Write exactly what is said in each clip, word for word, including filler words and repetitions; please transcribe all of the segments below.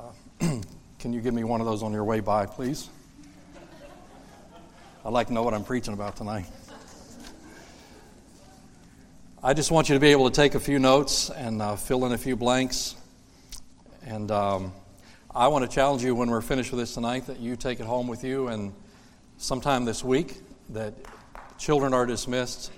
Uh, can you give me one of those on your way by, please? I'd like to know what I'm preaching about tonight. I just want you to be able to take a few notes and uh, fill in a few blanks. And um, I want to challenge you when we're finished with this tonight that you take it home with you, and sometime this week that children are dismissed.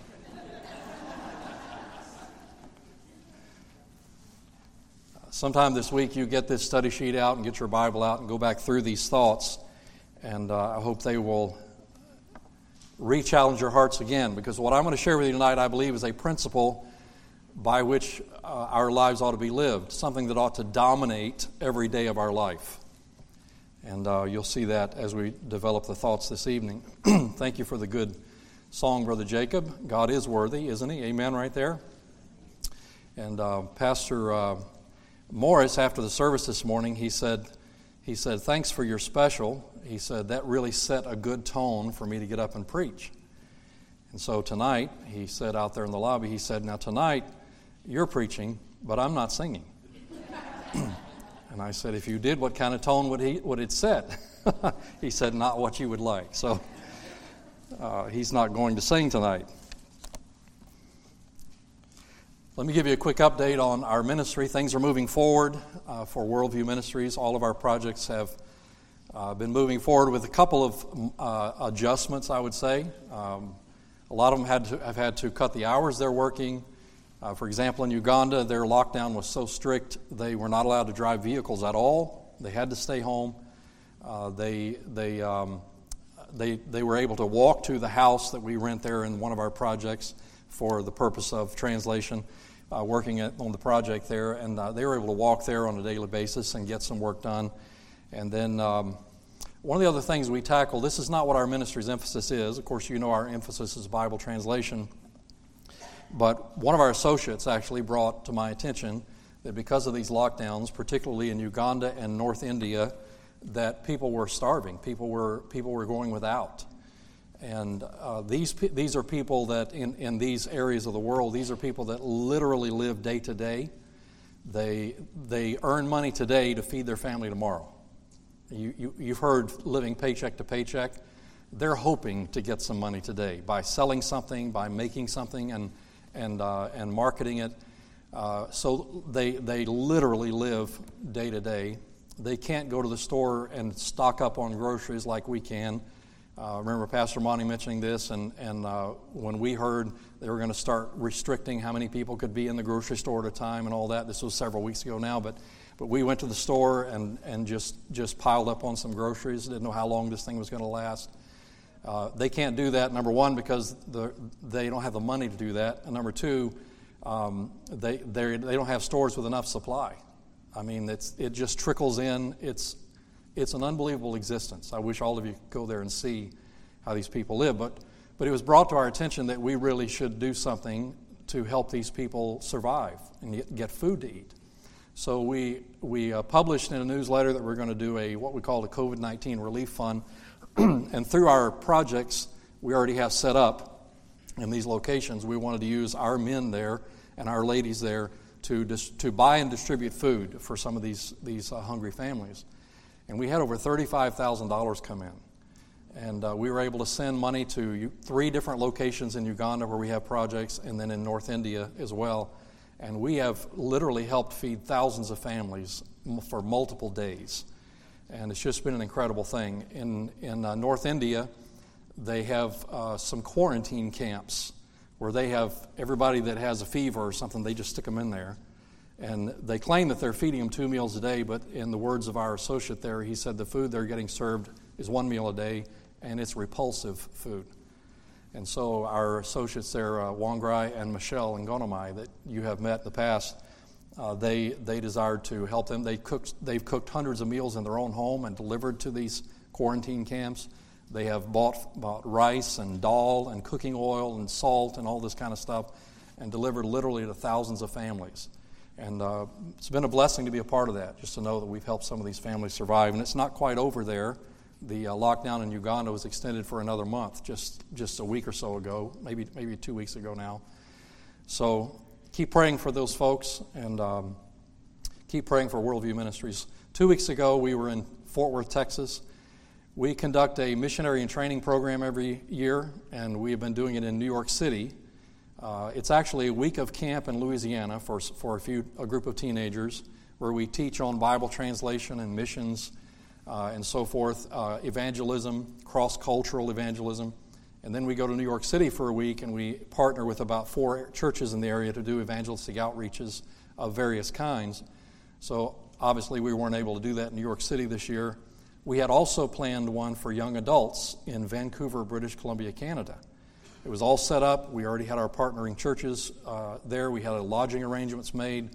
Sometime this week you get this study sheet out and get your Bible out and go back through these thoughts. And uh, I hope they will re-challenge your hearts again, because what I'm going to share with you tonight, I believe, is a principle by which uh, our lives ought to be lived, something that ought to dominate every day of our life. And uh, you'll see that as we develop the thoughts this evening. Thank you for the good song, Brother Jacob. God is worthy, isn't he? Amen right there. And uh, Pastor uh, Morris, after the service this morning, he said, he said, thanks for your special. He said, that really set a good tone for me to get up and preach. And so tonight, he said out there in the lobby, he said, now tonight, you're preaching, but I'm not singing. And I said, if you did, what kind of tone would he would it set? He said, not what you would like. So uh, he's not going to sing tonight. Let me give you a quick update on our ministry. Things are moving forward uh, for Worldview Ministries. All of our projects have uh, been moving forward with a couple of uh, adjustments, I would say. Um, a lot of them had to, have had to cut the hours they're working. Uh, for example, in Uganda, their lockdown was so strict they were not allowed to drive vehicles at all. They had to stay home. Uh, they they um, they they were able to walk to the house that we rent there in one of our projects for the purpose of translation. Uh, working at, on the project there, and uh, they were able to walk there on a daily basis and get some work done. And then um, one of the other things we tackle, this is not what our ministry's emphasis is. Of course, you know our emphasis is Bible translation. But one of our associates actually brought to my attention that because of these lockdowns, particularly in Uganda and North India, that people were starving. People were people were going without. And uh, these these are people that in, in these areas of the world, these are people that literally live day to day. They they earn money today to feed their family tomorrow. You, you, you've heard living paycheck to paycheck. They're hoping to get some money today by selling something, by making something and and uh, and marketing it. Uh, so they they literally live day to day. They can't go to the store and stock up on groceries like we can. Uh, remember Pastor Monty mentioning this, and, and uh, when we heard they were going to start restricting how many people could be in the grocery store at a time and all that, this was several weeks ago now, but but we went to the store and, and just, just piled up on some groceries, didn't know how long this thing was going to last. Uh, they can't do that, number one, because the, they don't have the money to do that, and number two, um, they they they don't have stores with enough supply. I mean, it's it just trickles in. It's It's an unbelievable existence. I wish all of you could go there and see how these people live. But but it was brought to our attention that we really should do something to help these people survive and get, get food to eat. So we we uh, published in a newsletter that we're going to do a what we call a covid nineteen relief fund. And through our projects we already have set up in these locations, we wanted to use our men there and our ladies there to dis- to buy and distribute food for some of these, these uh, hungry families. And we had over thirty-five thousand dollars come in. And uh, we were able to send money to u- three different locations in Uganda where we have projects, and then in North India as well. And we have literally helped feed thousands of families m- for multiple days. And it's just been an incredible thing. In, in uh, North India, they have uh, some quarantine camps where they have everybody that has a fever or something, they just stick them in there. And they claim that they're feeding them two meals a day, but in the words of our associate there, he said the food they're getting served is one meal a day, and it's repulsive food. And so our associates there, uh, Wangrai and Michelle Ngonomai, that you have met in the past, uh, they they desired to help them. They cooked, they've cooked hundreds of meals in their own home and delivered to these quarantine camps. They have bought, bought rice and dal and cooking oil and salt and all this kind of stuff and delivered literally to thousands of families. And uh, it's been a blessing to be a part of that, just to know that we've helped some of these families survive. And it's not quite over there. The uh, lockdown in Uganda was extended for another month, just just a week or so ago, maybe maybe two weeks ago now. So keep praying for those folks and um, keep praying for Worldview Ministries. Two weeks ago, we were in Fort Worth, Texas. We conduct a missionary and training program every year, and we have been doing it in New York City. Uh, it's actually a week of camp in Louisiana for for a few a group of teenagers, where we teach on Bible translation and missions uh, and so forth, uh, evangelism, cross-cultural evangelism. And then we go to New York City for a week, and we partner with about four churches in the area to do evangelistic outreaches of various kinds. So obviously we weren't able to do that in New York City this year. We had also planned one for young adults in Vancouver, British Columbia, Canada. It was all set up. We already had our partnering churches uh, there. We had a lodging arrangements made.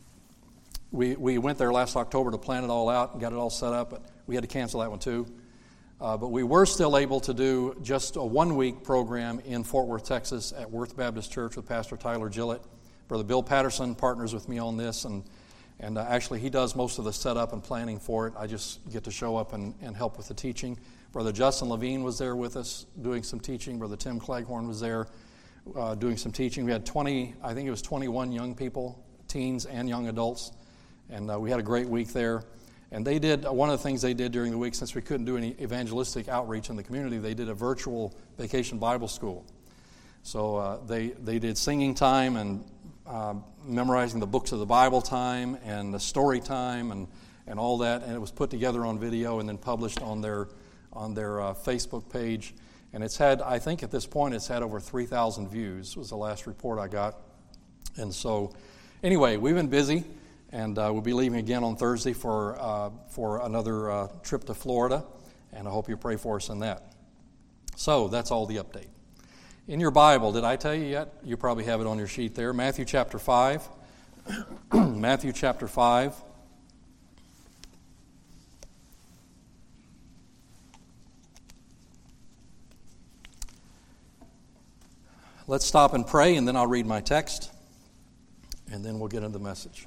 We we went there last October to plan it all out and got it all set up, but we had to cancel that one too. Uh, but we were still able to do just a one-week program in Fort Worth, Texas at Worth Baptist Church with Pastor Tyler Gillett. Brother Bill Patterson partners with me on this, and and uh, actually he does most of the setup and planning for it. I just get to show up and, and help with the teaching. Brother Justin Levine was there with us doing some teaching. Brother Tim Cleghorn was there uh, doing some teaching. We had twenty, I think it was twenty-one young people, teens and young adults, and uh, we had a great week there. And they did, uh, one of the things they did during the week, since we couldn't do any evangelistic outreach in the community, they did a virtual vacation Bible school. So uh, they, they did singing time and uh, memorizing the books of the Bible time and the story time and, and all that, and it was put together on video and then published on their on their uh, Facebook page. And it's had, I think at this point, it's had over three thousand views, was the last report I got. And so, anyway, we've been busy, and uh, we'll be leaving again on Thursday for uh, for another uh, trip to Florida, and I hope you pray for us in that. So, that's all the update. In your Bible, did I tell you yet? You probably have it on your sheet there. Matthew chapter five. Matthew chapter five. Let's stop and pray, and then I'll read my text, and then we'll get into the message.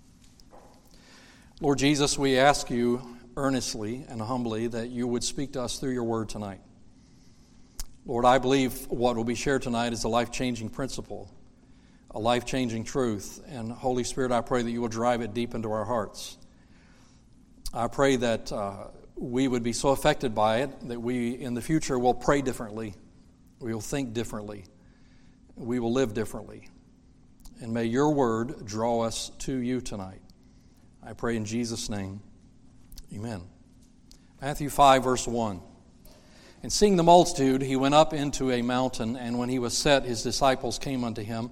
Lord Jesus, we ask you earnestly and humbly that you would speak to us through your word tonight. Lord, I believe what will be shared tonight is a life-changing principle, a life-changing truth, and Holy Spirit, I pray that you will drive it deep into our hearts. I pray that uh, we would be so affected by it that we, in the future, will pray differently, we will think differently, we will live differently. And may your word draw us to you tonight. I pray in Jesus' name. Amen. Matthew five, verse one. And seeing the multitude, he went up into a mountain, and when he was set, his disciples came unto him.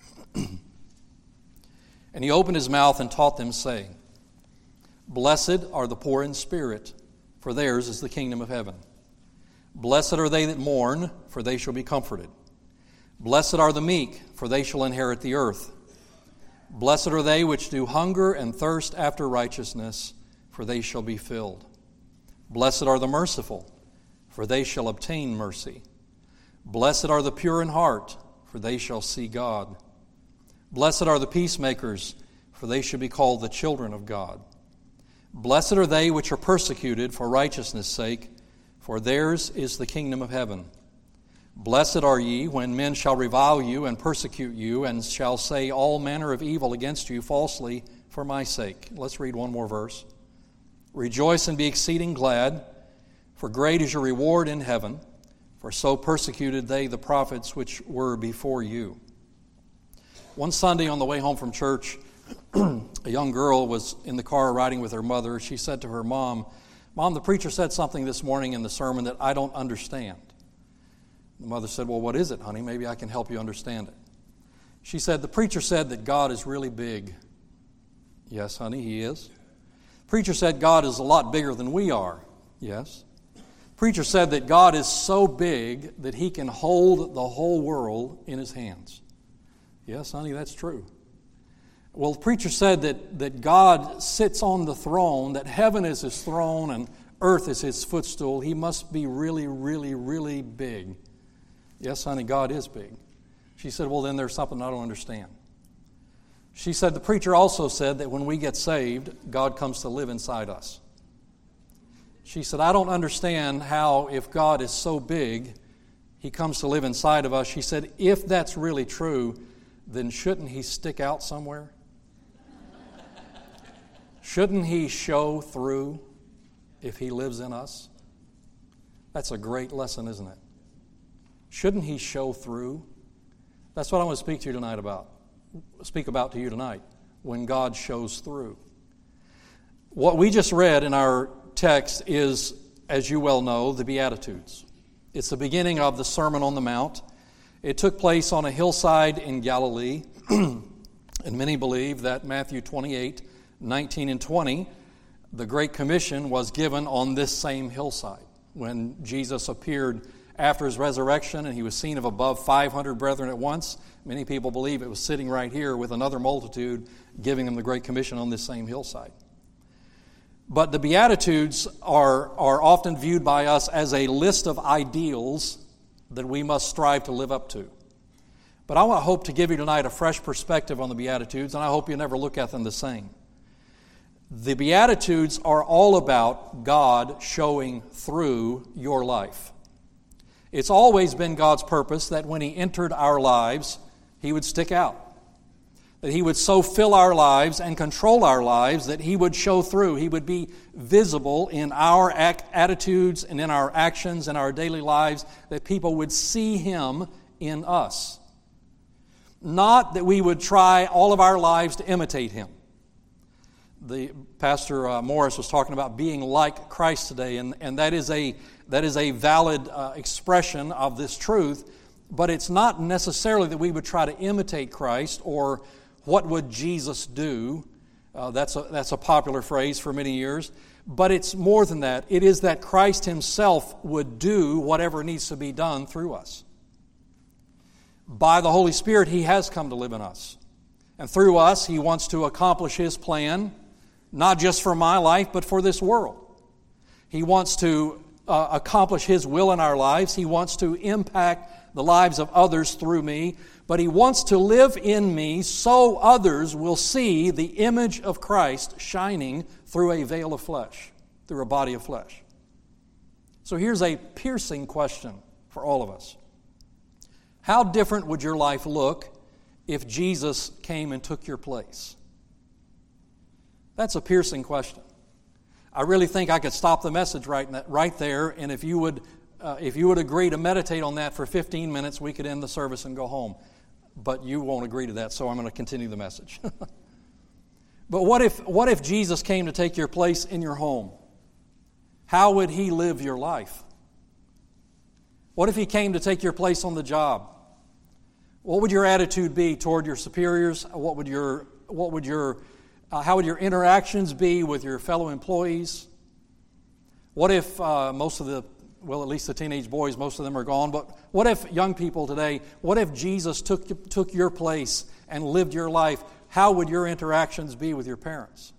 And he opened his mouth and taught them, saying, Blessed are the poor in spirit, for theirs is the kingdom of heaven. Blessed are they that mourn, for they shall be comforted. Blessed are the meek, for they shall inherit the earth. Blessed are they which do hunger and thirst after righteousness, for they shall be filled. Blessed are the merciful, for they shall obtain mercy. Blessed are the pure in heart, for they shall see God. Blessed are the peacemakers, for they shall be called the children of God. Blessed are they which are persecuted for righteousness' sake, for theirs is the kingdom of heaven. Blessed are ye when men shall revile you and persecute you, and shall say all manner of evil against you falsely for my sake. Let's read one more verse. Rejoice and be exceeding glad, for great is your reward in heaven, for so persecuted they the prophets which were before you. One Sunday on the way home from church, a young girl was in the car riding with her mother. She said to her mom, Mom, the preacher said something this morning in the sermon that I don't understand. The mother said, Well, what is it, honey? Maybe I can help you understand it. She said, the preacher said that God is really big. Yes, honey, he is. Preacher said God is a lot bigger than we are. Yes. Preacher said that God is so big that he can hold the whole world in his hands. Yes, honey, that's true. Well, the preacher said that, that God sits on the throne, that heaven is his throne and earth is his footstool. He must be really, really, really big. Yes, honey, God is big. She said, well, then there's something I don't understand. She said, the preacher also said that when we get saved, God comes to live inside us. She said, I don't understand how, if God is so big, he comes to live inside of us. She said, if that's really true, then shouldn't he stick out somewhere? shouldn't He show through if He lives in us? That's a great lesson, isn't it? Shouldn't He show through? That's what I want to speak to you tonight about. Speak about to you tonight, when God shows through. What we just read in our text is, as you well know, the Beatitudes. It's the beginning of the Sermon on the Mount. It took place on a hillside in Galilee, and many believe that Matthew twenty-eight, nineteen and twenty, the Great Commission was given on this same hillside when Jesus appeared after His resurrection and He was seen of above five hundred brethren at once. Many people believe it was sitting right here with another multitude giving them the Great Commission on this same hillside. But the Beatitudes are, are often viewed by us as a list of ideals that we must strive to live up to. But I want to hope to give you tonight a fresh perspective on the Beatitudes, and I hope you never look at them the same. The Beatitudes are all about God showing through your life. It's always been God's purpose that when He entered our lives, He would stick out. That He would so fill our lives and control our lives that He would show through. He would be visible in our act, attitudes and in our actions and our daily lives, that people would see Him in us. Not that we would try all of our lives to imitate Him. The Pastor uh, Morris was talking about being like Christ today, and, and that is a that is a valid uh, expression of this truth, but it's not necessarily that we would try to imitate Christ or what would Jesus do. Uh, that's a, that's a popular phrase for many years, but it's more than that. It is that Christ Himself would do whatever needs to be done through us. By the Holy Spirit, He has come to live in us, and through us, He wants to accomplish His plan, not just for my life, but for this world. He wants to uh, accomplish His will in our lives. He wants to impact the lives of others through me, but He wants to live in me so others will see the image of Christ shining through a veil of flesh, through a body of flesh. So here's a piercing question for all of us. How different would your life look if Jesus came and took your place? That's a piercing question. I really think I could stop the message right, right there, and if you would uh, if you would agree to meditate on that for fifteen minutes, we could end the service and go home. But you won't agree to that, so I'm going to continue the message. But what if what if Jesus came to take your place in your home? How would He live your life? What if He came to take your place on the job? What would your attitude be toward your superiors? What would your what would your Uh, how would your interactions be with your fellow employees? What if uh, most of the, well, at least the teenage boys, most of them are gone, but what if young people today, what if Jesus took, took your place and lived your life? How would your interactions be with your parents?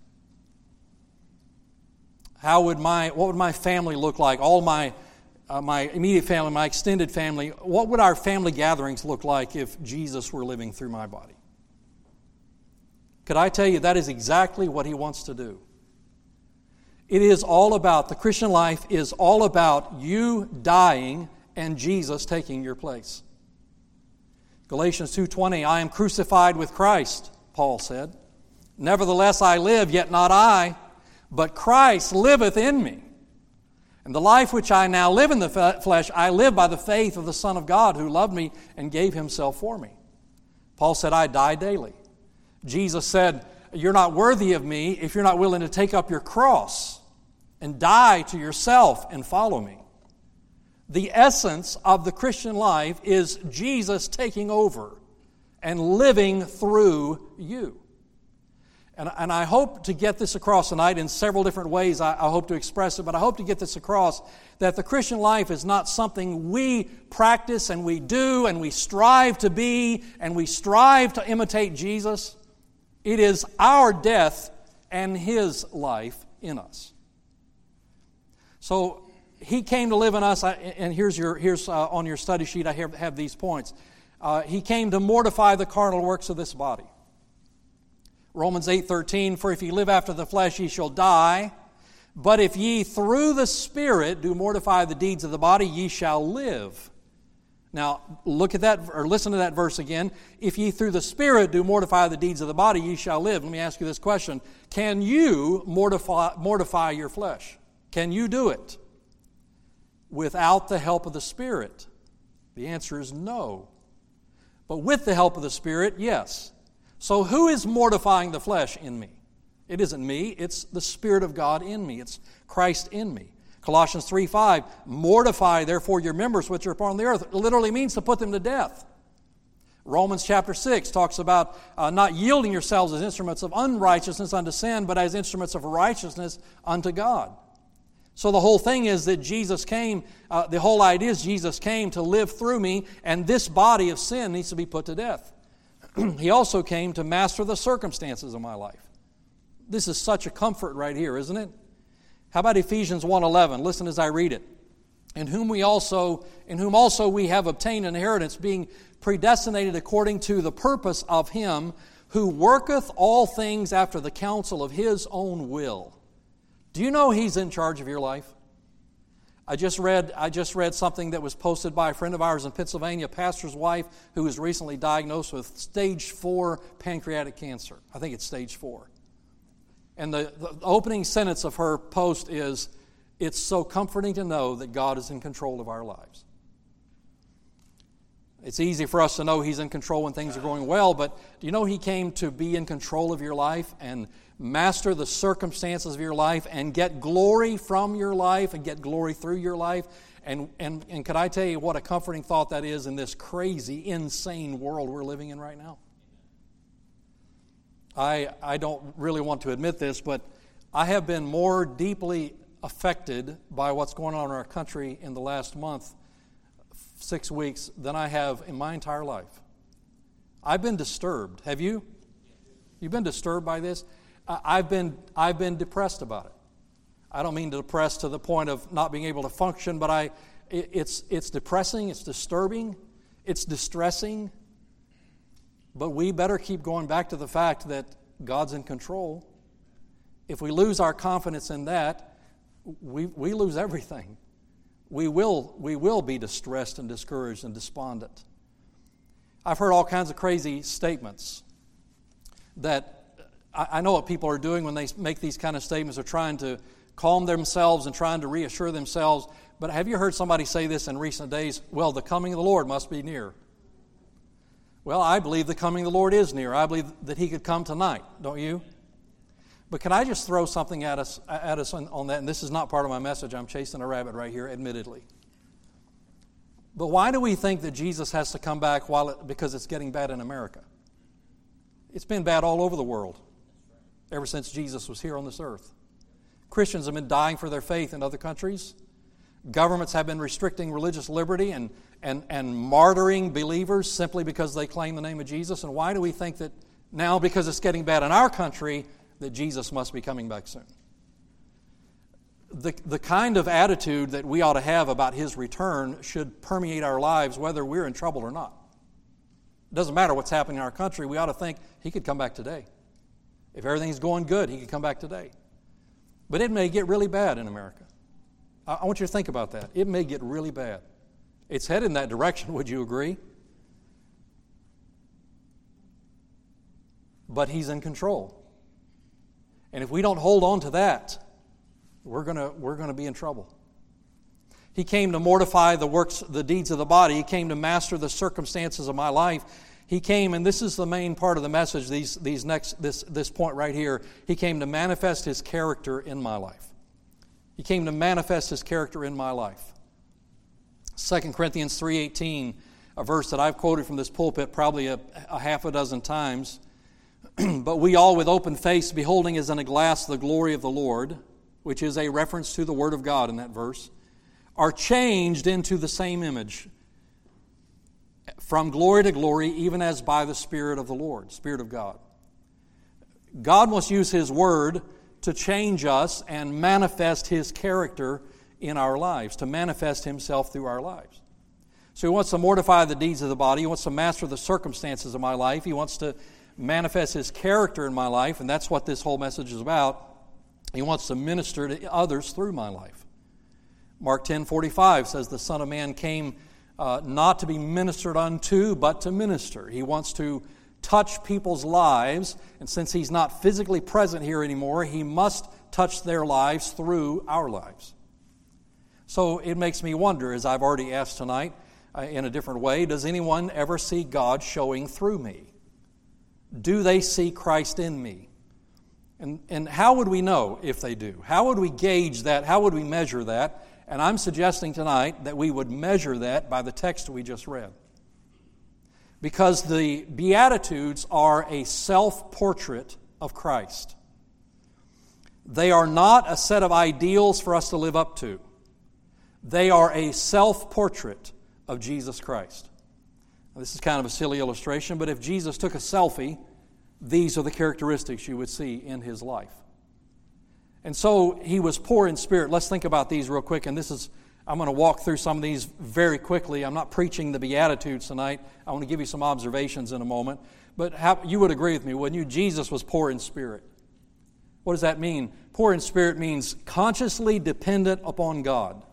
How would my, what would my family look like? All my, uh, my immediate family, my extended family, what would our family gatherings look like if Jesus were living through my body? Could I tell you that is exactly what He wants to do? It is all about, the Christian life is all about you dying and Jesus taking your place. Galatians two twenty, I am crucified with Christ, Paul said. Nevertheless I live, yet not I, but Christ liveth in me. And the life which I now live in the flesh, I live by the faith of the Son of God who loved me and gave Himself for me. Paul said, I die daily. Jesus said, you're not worthy of me if you're not willing to take up your cross and die to yourself and follow me. The essence of the Christian life is Jesus taking over and living through you. And, and I hope to get this across tonight in several different ways. I, I hope to express it, but I hope to get this across that the Christian life is not something we practice and we do and we strive to be and we strive to imitate Jesus. It is our death and His life in us. So He came to live in us, and here's your here's uh, on your study sheet. I have, have these points. Uh, he came to mortify the carnal works of this body. Romans eight thirteen. For if ye live after the flesh, ye shall die. But if ye through the Spirit do mortify the deeds of the body, ye shall live. Now, look at that, or listen to that verse again. If ye through the Spirit do mortify the deeds of the body, ye shall live. Let me ask you this question. Can you mortify, mortify your flesh? Can you do it without the help of the Spirit? The answer is no. But with the help of the Spirit, yes. So who is mortifying the flesh in me? It isn't me. It's the Spirit of God in me. It's Christ in me. Colossians three five, mortify therefore your members which are upon the earth. It literally means to put them to death. Romans chapter six talks about uh, not yielding yourselves as instruments of unrighteousness unto sin, but as instruments of righteousness unto God. So the whole thing is that Jesus came, uh, the whole idea is Jesus came to live through me, and this body of sin needs to be put to death. He also came to master the circumstances of my life. This is such a comfort right here, isn't it? How about Ephesians one eleven? Listen as I read it. In whom we also, in whom also we have obtained an inheritance, being predestinated according to the purpose of Him who worketh all things after the counsel of His own will. Do you know He's in charge of your life? I just read I just read something that was posted by a friend of ours in Pennsylvania, a pastor's wife, who was recently diagnosed with stage four pancreatic cancer. I think it's stage four. And the, the opening sentence of her post is, it's so comforting to know that God is in control of our lives. It's easy for us to know He's in control when things are going well, but do you know He came to be in control of your life and master the circumstances of your life and get glory from your life and get glory through your life? And, and, and could I tell you what a comforting thought that is in this crazy, insane world we're living in right now? I, I don't really want to admit this, but I have been more deeply affected by what's going on in our country in the last month, six weeks, than I have in my entire life. I've been disturbed. Have you? You've been disturbed by this? I've been, I've been depressed about it. I don't mean depressed to the point of not being able to function, but I, it, it's, it's depressing, it's disturbing, it's distressing. But we better keep going back to the fact that God's in control. If we lose our confidence in that, we, we lose everything. We will, we will be distressed and discouraged and despondent. I've heard all kinds of crazy statements that I, I know what people are doing when they make these kind of statements. They're trying to calm themselves and trying to reassure themselves. But have you heard somebody say this in recent days? Well, the coming of the Lord must be near. Well, I believe the coming of the Lord is near. I believe that He could come tonight, don't you? But can I just throw something at us, at us on, on that? And this is not part of my message. I'm chasing a rabbit right here, admittedly. But why do we think that Jesus has to come back while it, because it's getting bad in America? It's been bad all over the world ever since Jesus was here on this earth. Christians have been dying for their faith in other countries. Governments have been restricting religious liberty and, and, and martyring believers simply because they claim the name of Jesus. And why do we think that now, because it's getting bad in our country, that Jesus must be coming back soon? The, the kind of attitude that we ought to have about His return should permeate our lives whether we're in trouble or not. It doesn't matter what's happening in our country. We ought to think He could come back today. If everything's going good, He could come back today. But it may get really bad in America. I, I want you to think about that. It may get really bad. It's headed in that direction, would you agree? But He's in control. And if we don't hold on to that, we're gonna we're gonna be in trouble. He came to mortify the works, the deeds of the body. He came to master the circumstances of my life. He came, and this is the main part of the message, these these next this this point right here. He came to manifest His character in my life. He came to manifest His character in my life. Second Corinthians three eighteen, a verse that I've quoted from this pulpit probably a, a half a dozen times. But we all with open face, beholding as in a glass the glory of the Lord, which is a reference to the Word of God in that verse, are changed into the same image, from glory to glory, even as by the Spirit of the Lord, Spirit of God. God must use His Word to change us and manifest His character in our lives, to manifest Himself through our lives. So He wants to mortify the deeds of the body. He wants to master the circumstances of my life. He wants to manifest His character in my life, and that's what this whole message is about. He wants to minister to others through my life. Mark ten forty-five says the Son of Man came uh, not to be ministered unto, but to minister. He wants to touch people's lives, and since He's not physically present here anymore, He must touch their lives through our lives. So it makes me wonder, as I've already asked tonight, uh, in a different way, does anyone ever see God showing through me? Do they see Christ in me? And, and how would we know if they do? How would we gauge that? How would we measure that? And I'm suggesting tonight that we would measure that by the text we just read. Because the Beatitudes are a self-portrait of Christ. They are not a set of ideals for us to live up to. They are a self-portrait of Jesus Christ. Now, this is kind of a silly illustration, but if Jesus took a selfie, these are the characteristics you would see in His life. And so He was poor in spirit. Let's think about these real quick, and this is, I'm going to walk through some of these very quickly. I'm not preaching the Beatitudes tonight. I want to give you some observations in a moment. But how, you would agree with me, wouldn't you? Jesus was poor in spirit. What does that mean? Poor in spirit means consciously dependent upon God.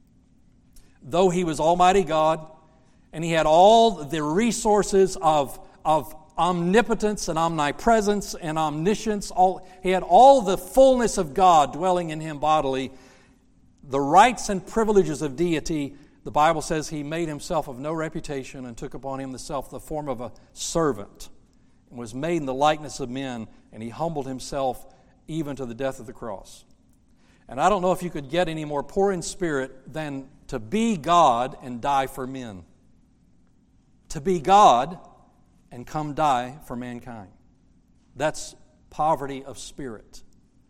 Though He was Almighty God, and He had all the resources of, of omnipotence and omnipresence and omniscience, all, He had all the fullness of God dwelling in Him bodily, the rights and privileges of deity. The Bible says He made Himself of no reputation and took upon Him the self the form of a servant, and was made in the likeness of men, and He humbled Himself even to the death of the cross. And I don't know if you could get any more poor in spirit than to be God and die for men. To be God and come die for mankind. That's poverty of spirit.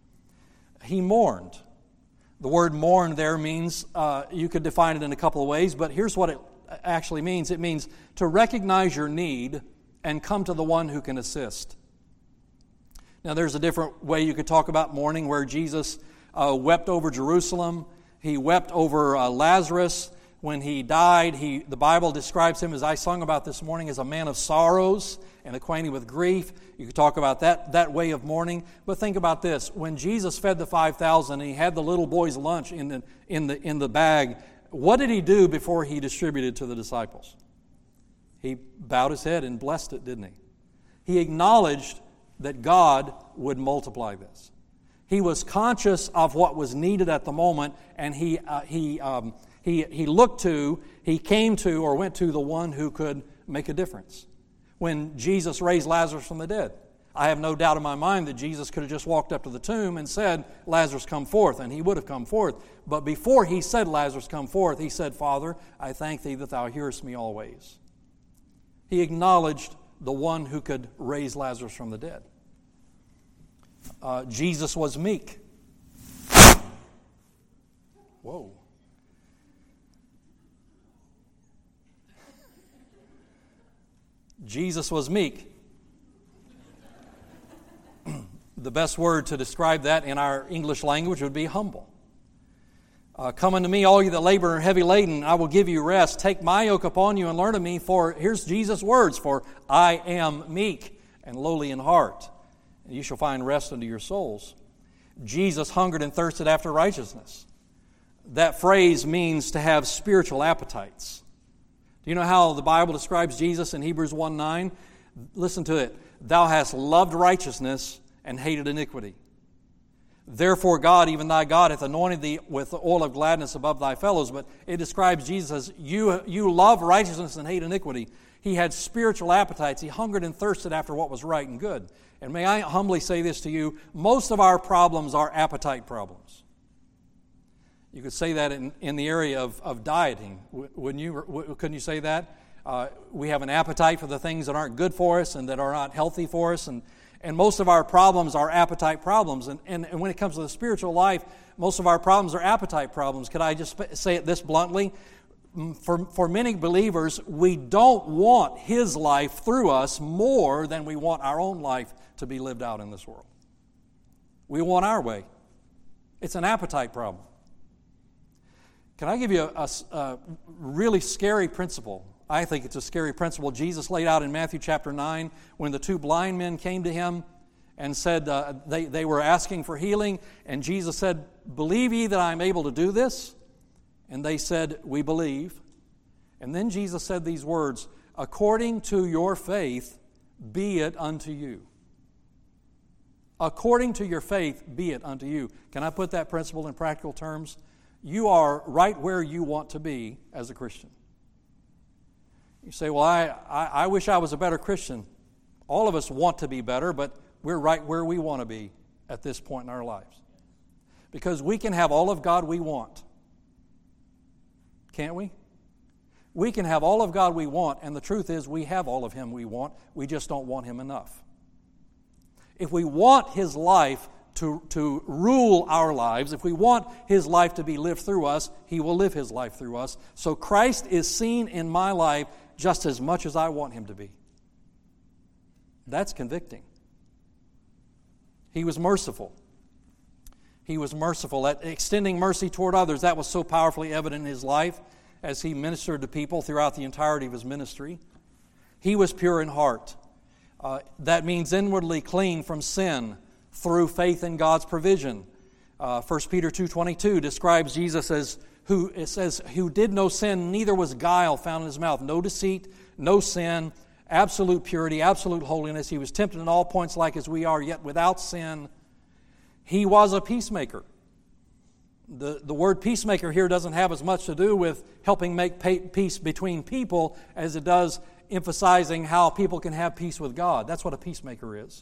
He mourned. The word mourn there means, uh, you could define it in a couple of ways, but here's what it actually means. It means to recognize your need and come to the one who can assist. Now, there's a different way you could talk about mourning, where Jesus uh, wept over Jerusalem. He wept over uh, Lazarus. When he died, he, the Bible describes him, as I sung about this morning, as a man of sorrows and acquainted with grief. You could talk about that, that way of mourning. But think about this. When Jesus fed the five thousand and He had the little boy's lunch in the, in the, in the bag, what did He do before He distributed to the disciples? He bowed His head and blessed it, didn't He? He acknowledged that God would multiply this. He was conscious of what was needed at the moment, and he uh, he um, he he looked to, he came to, or went to the one who could make a difference. When Jesus raised Lazarus from the dead, I have no doubt in my mind that Jesus could have just walked up to the tomb and said, "Lazarus, come forth," and he would have come forth. But before He said, "Lazarus, come forth," He said, "Father, I thank Thee that Thou hearest me always." He acknowledged the one who could raise Lazarus from the dead. Uh, Jesus was meek. Whoa. Jesus was meek. The best word to describe that in our English language would be humble. Uh, Come unto me, all you that labor and are heavy laden, I will give you rest. Take my yoke upon you and learn of me, for here's Jesus' words, for I am meek and lowly in heart, and you shall find rest unto your souls. Jesus hungered and thirsted after righteousness. That phrase means to have spiritual appetites. Do you know how the Bible describes Jesus in Hebrews one nine? Listen to it. Thou hast loved righteousness and hated iniquity. Therefore God, even thy God, hath anointed thee with the oil of gladness above thy fellows. But it describes Jesus as, you, you love righteousness and hate iniquity. He had spiritual appetites. He hungered and thirsted after what was right and good. And may I humbly say this to you, most of our problems are appetite problems. You could say that in, in the area of, of dieting, wouldn't you? Couldn't you say that? Uh, we have an appetite for the things that aren't good for us and that are not healthy for us, and And most of our problems are appetite problems. And, and, and when it comes to the spiritual life, most of our problems are appetite problems. Could I just say it this bluntly? For, for many believers, we don't want His life through us more than we want our own life to be lived out in this world. We want our way. It's an appetite problem. Can I give you a, a, a really scary principle? I think it's a scary principle Jesus laid out in Matthew chapter nine when the two blind men came to Him and said uh, they, they were asking for healing, and Jesus said, "Believe ye that I am able to do this?" And they said, "We believe." And then Jesus said these words, according to your faith, be it unto you. According to your faith, be it unto you. Can I put that principle in practical terms? You are right where you want to be as a Christian. You say, well, I, I, I wish I was a better Christian. All of us want to be better, but we're right where we want to be at this point in our lives. Because we can have all of God we want. Can't we? We can have all of God we want, and the truth is we have all of Him we want. We just don't want Him enough. If we want His life to, to rule our lives, if we want His life to be lived through us, He will live His life through us. So Christ is seen in my life just as much as I want Him to be. That's convicting. He was merciful. He was merciful at extending mercy toward others. That was so powerfully evident in His life as He ministered to people throughout the entirety of His ministry. He was pure in heart. Uh, that means inwardly clean from sin through faith in God's provision. Uh, First Peter two twenty-two describes Jesus as who, it says, who did no sin, neither was guile found in His mouth. No deceit, no sin, absolute purity, absolute holiness. He was tempted in all points like as we are, yet without sin. He was a peacemaker. The, the word peacemaker here doesn't have as much to do with helping make peace between people as it does emphasizing how people can have peace with God. That's what a peacemaker is.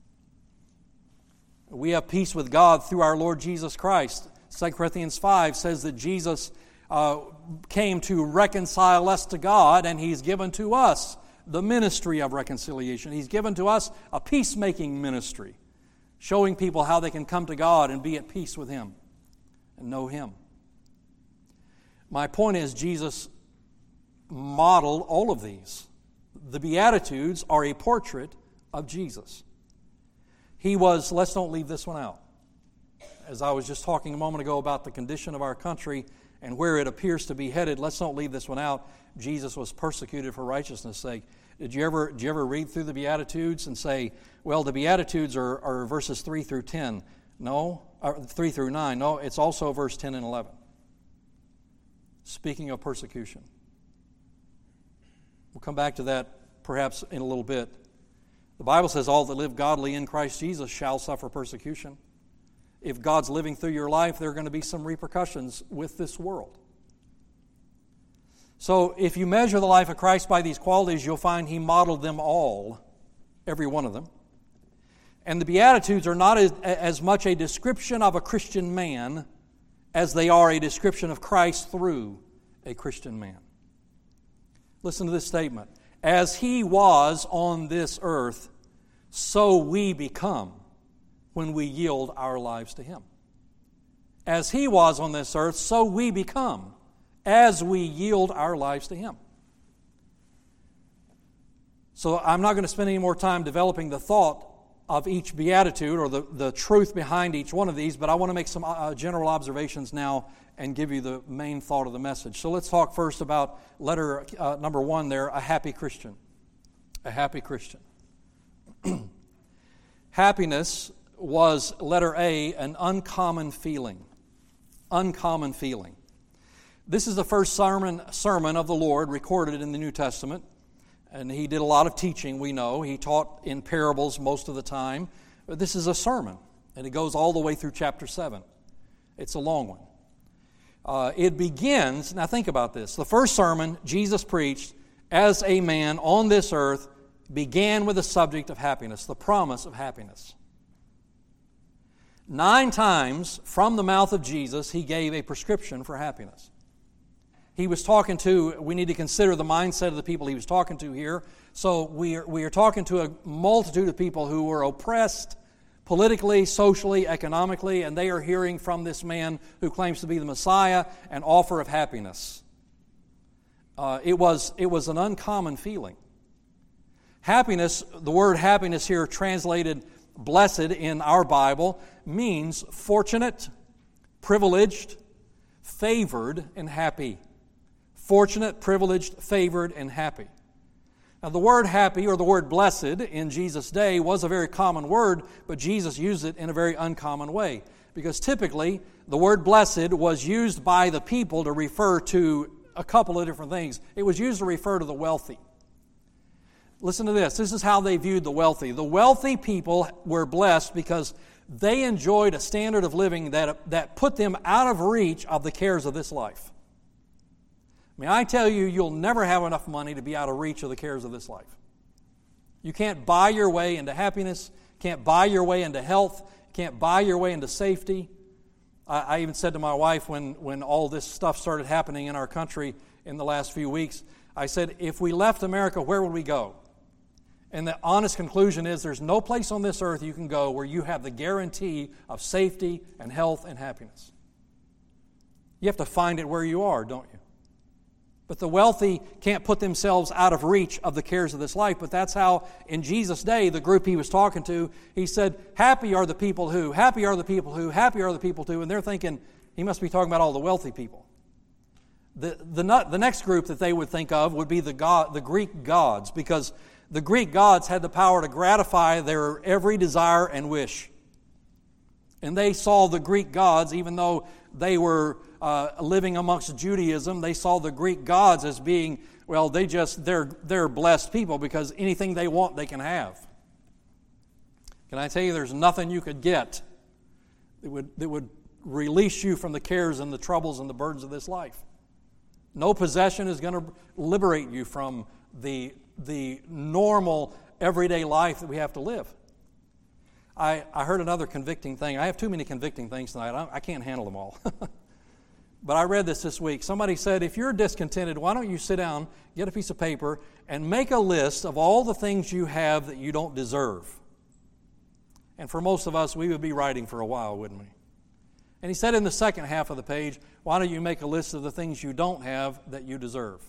We have peace with God through our Lord Jesus Christ. Second Corinthians five says that Jesus uh, came to reconcile us to God, and He's given to us the ministry of reconciliation. He's given to us a peacemaking ministry, showing people how they can come to God and be at peace with Him and know Him. My point is, Jesus modeled all of these. The Beatitudes are a portrait of Jesus. He was, let's don't leave this one out. As I was just talking a moment ago about the condition of our country and where it appears to be headed, let's don't leave this one out. Jesus was persecuted for righteousness' sake. Did you ever, did you ever read through the Beatitudes and say, well, the Beatitudes are, are verses three through ten? No, or three through nine. No, it's also verse ten and eleven. Speaking of persecution. We'll come back to that perhaps in a little bit. The Bible says all that live godly in Christ Jesus shall suffer persecution. If God's living through your life, there are going to be some repercussions with this world. So if you measure the life of Christ by these qualities, you'll find He modeled them all, every one of them. And the Beatitudes are not as, as much a description of a Christian man as they are a description of Christ through a Christian man. Listen to this statement. As He was on this earth, so we become when we yield our lives to Him. As He was on this earth, so we become as we yield our lives to Him. So I'm not going to spend any more time developing the thought of each beatitude or the, the truth behind each one of these, but I want to make some uh, general observations now and give you the main thought of the message. So let's talk first about letter uh, number one there, a happy Christian. A happy Christian. Happiness was, letter A, an uncommon feeling. Uncommon feeling. This is the first sermon, sermon of the Lord recorded in the New Testament. And He did a lot of teaching, we know. He taught in parables most of the time. But this is a sermon, and it goes all the way through chapter seven. It's a long one. Uh, it begins, now think about this. The first sermon Jesus preached as a man on this earth began with the subject of happiness, the promise of happiness. Nine times from the mouth of Jesus, He gave a prescription for happiness. He was talking to, we need to consider the mindset of the people He was talking to here. So we are, we are talking to a multitude of people who were oppressed politically, socially, economically, and they are hearing from this man who claims to be the Messiah an offer of happiness. Uh, it was, it was an uncommon feeling. Happiness, the word happiness here translated blessed in our Bible, means fortunate, privileged, favored, and happy. Fortunate, privileged, favored, and happy. Now the word happy or the word blessed in Jesus' day was a very common word, but Jesus used it in a very uncommon way. Because typically the word blessed was used by the people to refer to a couple of different things. It was used to refer to the wealthy. Listen to this. This is how they viewed the wealthy. The wealthy people were blessed because they enjoyed a standard of living that, that put them out of reach of the cares of this life. I mean, I tell you, you'll never have enough money to be out of reach of the cares of this life. You can't buy your way into happiness, can't buy your way into health, can't buy your way into safety. I, I even said to my wife when, when all this stuff started happening in our country in the last few weeks, I said, if we left America, where would we go? And the honest conclusion is there's no place on this earth you can go where you have the guarantee of safety and health and happiness. You have to find it where you are, don't you? But the wealthy can't put themselves out of reach of the cares of this life. But that's how, in Jesus' day, the group he was talking to, he said, happy are the people who, happy are the people who, happy are the people who. And they're thinking, he must be talking about all the wealthy people. The, the, the next group that they would think of would be the, God, the Greek gods, because the Greek gods had the power to gratify their every desire and wish. And they saw the Greek gods, even though they were uh, living amongst Judaism, they saw the Greek gods as being, well, they just, they're, they're blessed people because anything they want, they can have. Can I tell you, there's nothing you could get that would, that would release you from the cares and the troubles and the burdens of this life. No possession is going to liberate you from the the normal, everyday life that we have to live. I, I heard another convicting thing. I have too many convicting things tonight. I, I can't handle them all. But I read this this week. Somebody said, if you're discontented, why don't you sit down, get a piece of paper, and make a list of all the things you have that you don't deserve. And for most of us, we would be writing for a while, wouldn't we? And he said in the second half of the page, why don't you make a list of the things you don't have that you deserve?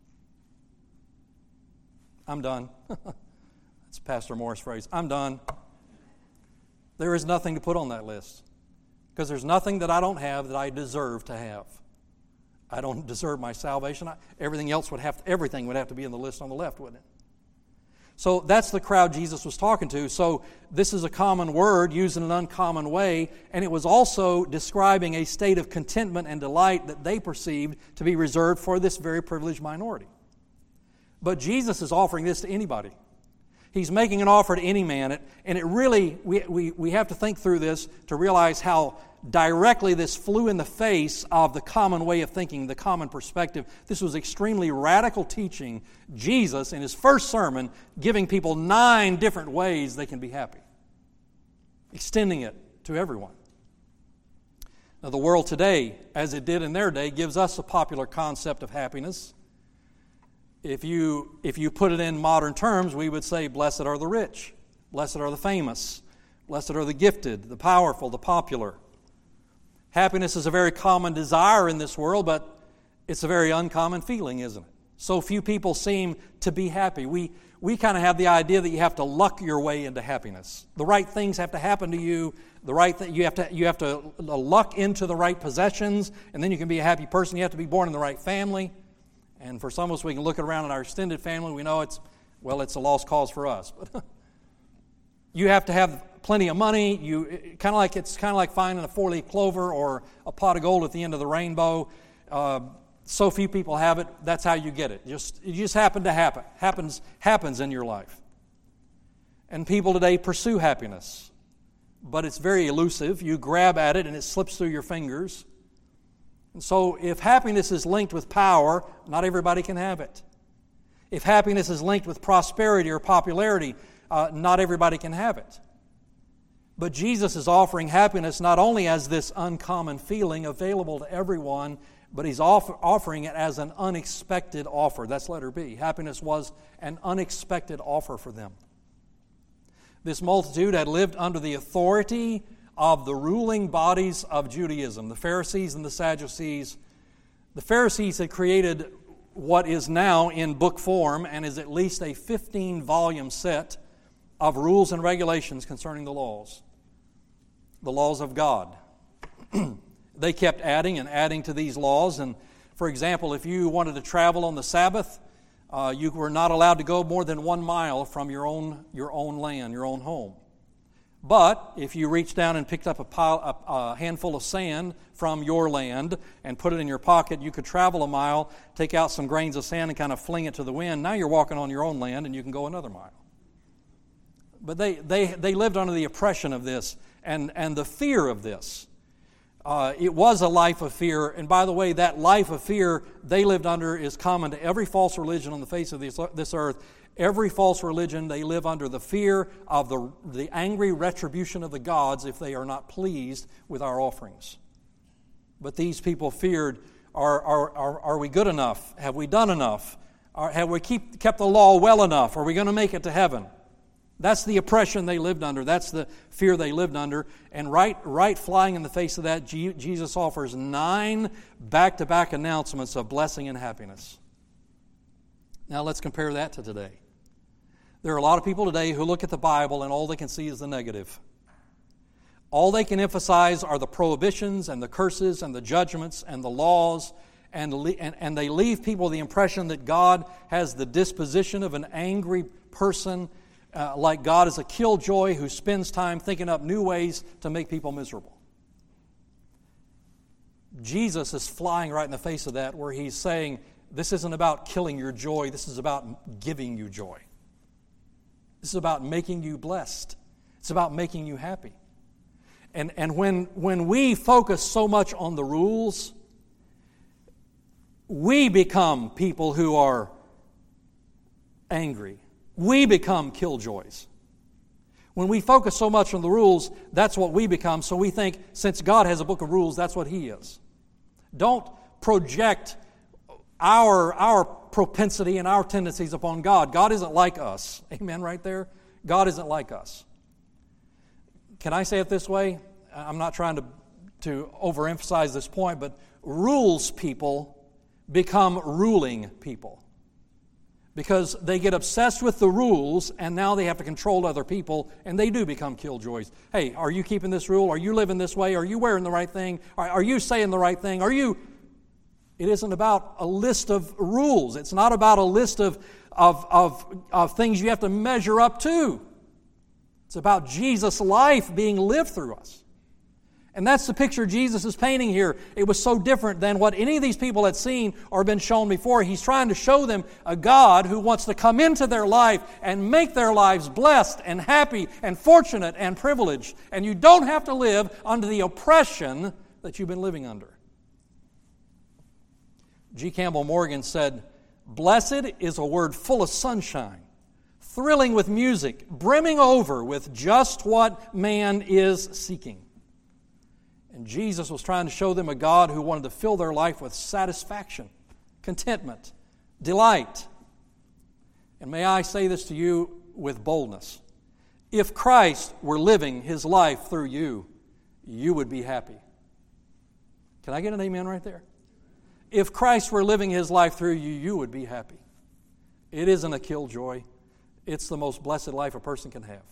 I'm done. That's Pastor Morris' phrase. I'm done. There is nothing to put on that list because there's nothing that I don't have that I deserve to have. I don't deserve my salvation. I, everything else would have, everything would have to be in the list on the left, wouldn't it? So that's the crowd Jesus was talking to. So this is a common word used in an uncommon way, and it was also describing a state of contentment and delight that they perceived to be reserved for this very privileged minority. But Jesus is offering this to anybody. He's making an offer to any man. And it really, we, we, we have to think through this to realize how directly this flew in the face of the common way of thinking, the common perspective. This was extremely radical teaching. Jesus, in his first sermon, giving people nine different ways they can be happy. Extending it to everyone. Now, the world today, as it did in their day, gives us a popular concept of happiness. If you, if you put it in modern terms, we would say, blessed are the rich, blessed are the famous, blessed are the gifted, the powerful, the popular. Happiness is a very common desire in this world, but it's a very uncommon feeling, isn't it? So few people seem to be happy. We, we kind of have the idea that you have to luck your way into happiness. The right things have to happen to you. The right th- you have to you have to luck into the right possessions, and then you can be a happy person. You have to be born in the right family. And for some of us, we can look around at our extended family. We know it's, well, it's a lost cause for us. But you have to have plenty of money. You kind of like it's kind of like finding a four-leaf clover or a pot of gold at the end of the rainbow. Uh, so few people have it. That's how you get it. Just it just happened to happen. Happens happens in your life. And people today pursue happiness, but it's very elusive. You grab at it and it slips through your fingers. And so if happiness is linked with power, not everybody can have it. If happiness is linked with prosperity or popularity, uh, not everybody can have it. But Jesus is offering happiness not only as this uncommon feeling available to everyone, but He's offer, offering it as an unexpected offer. That's letter B. Happiness was an unexpected offer for them. This multitude had lived under the authority of the ruling bodies of Judaism, the Pharisees and the Sadducees. The Pharisees had created what is now in book form and is at least a fifteen-volume set of rules and regulations concerning the laws, the laws of God. They kept adding and adding to these laws. And, for example, if you wanted to travel on the Sabbath, uh, you were not allowed to go more than one mile from your own, your own land, your own home. But if you reached down and picked up a, pile, a, a handful of sand from your land and put it in your pocket, you could travel a mile, take out some grains of sand and kind of fling it to the wind. Now you're walking on your own land and you can go another mile. But they, they, they lived under the oppression of this and, and the fear of this. Uh, it was a life of fear. And by the way, that life of fear they lived under is common to every false religion on the face of this, this earth. Every false religion, they live under the fear of the, the angry retribution of the gods if they are not pleased with our offerings. But these people feared, are, are, are, are we good enough? Have we done enough? Are, have we keep, kept the law well enough? Are we going to make it to heaven? That's the oppression they lived under. That's the fear they lived under. And right, right flying in the face of that, Jesus offers nine back-to-back announcements of blessing and happiness. Now let's compare that to today. There are a lot of people today who look at the Bible and all they can see is the negative. All they can emphasize are the prohibitions and the curses and the judgments and the laws, and, and, and they leave people the impression that God has the disposition of an angry person, uh, like God is a killjoy who spends time thinking up new ways to make people miserable. Jesus is flying right in the face of that, where he's saying, this isn't about killing your joy, this is about giving you joy. This is about making you blessed. It's about making you happy. And, and when, when we focus so much on the rules, we become people who are angry. We become killjoys. When we focus so much on the rules, that's what we become. So we think, since God has a book of rules, that's what He is. Don't project our, our propensity and our tendencies upon God. God isn't like us. Amen, right there? God isn't like us. Can I say it this way? I'm not trying to, to overemphasize this point, but rules people become ruling people. Because they get obsessed with the rules, and now they have to control other people, and they do become killjoys. Hey, are you keeping this rule? Are you living this way? Are you wearing the right thing? Are, are you saying the right thing? Are you... It isn't about a list of rules. It's not about a list of, of, of, of things you have to measure up to. It's about Jesus' life being lived through us. And that's the picture Jesus is painting here. It was so different than what any of these people had seen or been shown before. He's trying to show them a God who wants to come into their life and make their lives blessed and happy and fortunate and privileged. And you don't have to live under the oppression that you've been living under. G. Campbell Morgan said, "Blessed is a word full of sunshine, thrilling with music, brimming over with just what man is seeking." And Jesus was trying to show them a God who wanted to fill their life with satisfaction, contentment, delight. And may I say this to you with boldness. If Christ were living His life through you, you would be happy. Can I get an amen right there? If Christ were living His life through you, you would be happy. It isn't a killjoy. It's the most blessed life a person can have.